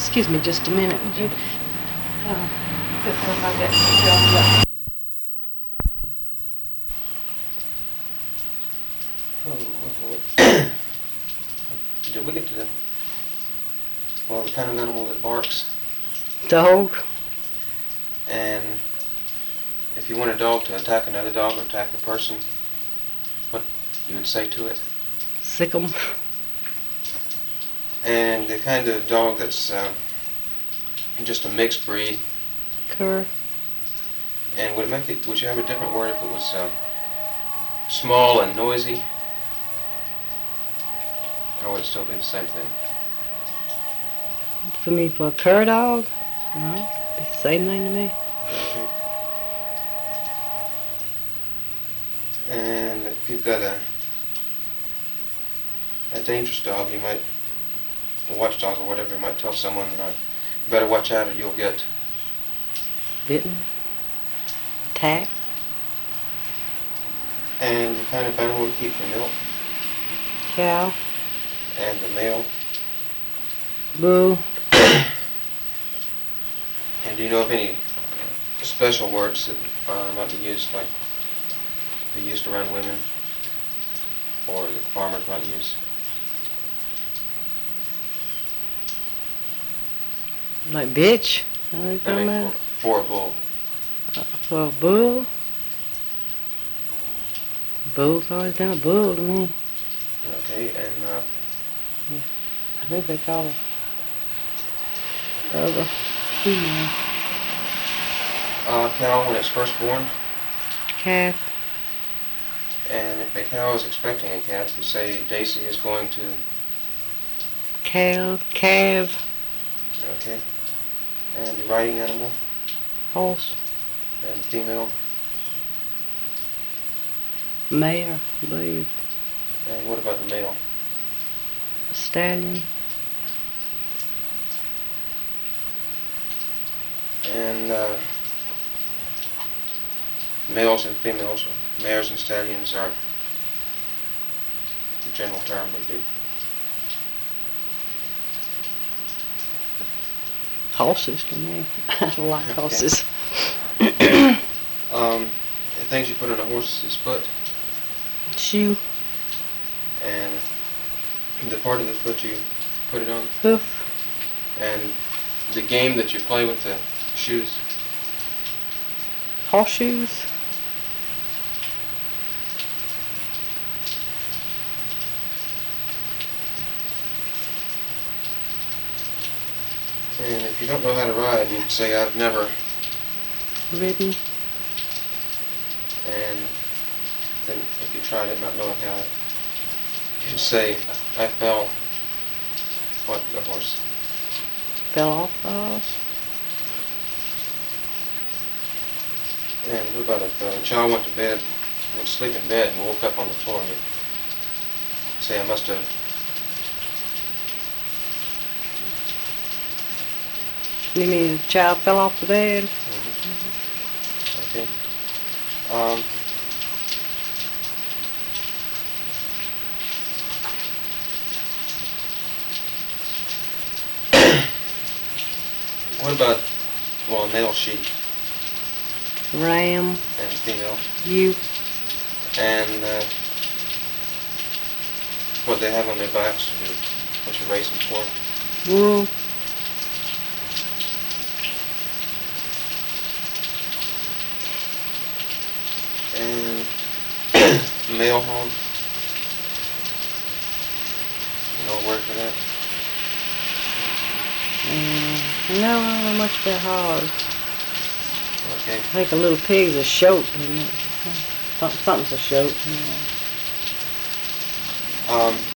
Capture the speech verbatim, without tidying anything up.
Excuse me just a minute, would you? Uh, put one like that. Oh, did we get to the, well, the kind of animal that barks? Dog. And if you want a dog to attack another dog or attack a person, what you would say to it? Sick 'em. And the kind of dog that's uh, just a mixed breed. Cur. And would it make it? Would you have a different word if it was uh, small and noisy, or would it still be the same thing? For me, for a cur dog, no, it's the same thing to me. Okay. And if you've got a a dangerous dog, you might, a watchdog or whatever, you might tell someone, uh, you better watch out or you'll get Bitten. Attacked. And the kind of animal to keep for milk, Cow. and the male. Bull. And do you know of any special words that uh, might be used, like be used around women, or that farmers might use? Like bitch. What are you I talking mean, about? for, for a bull. Uh, for a bull. Bull's always been a bull to me. Okay, and uh, I think they call her the other female. uh, cow when it's first born, Calf. and if a cow is expecting a calf, you say Daisy is going to. Cow. Calf. Okay. And the riding animal, Horse. and the female, Mare, I believe. and what about the male? Stallion. And uh, males and females, mares and stallions are, the general term would be. Horses to me. I like Okay. horses. Um, the things you put on a horse's foot, Shoe. and the part of the foot you put it on, Hoof. and the game that you play with the shoes. Horseshoes. And if you don't know how to ride, you'd say, I've never, Ridden. and then if you tried it not knowing how, you'd say, I fell, what, the horse. Fell off the horse. And what about if uh, a child went to bed, went to sleep in bed and woke up on the floor, you'd say, I must have. You mean the child fell off the bed? Mm-hmm. Okay. Um, what about, well, a male sheep Ram. and female, Ewe. and uh, what they have on their backs, what you raise them for? Wool. And male hog. No word for that. Mm, no, I don't know much about hogs. Okay. I think a little pig's a shoat, isn't it? Something, something's a shoat. You know. Um,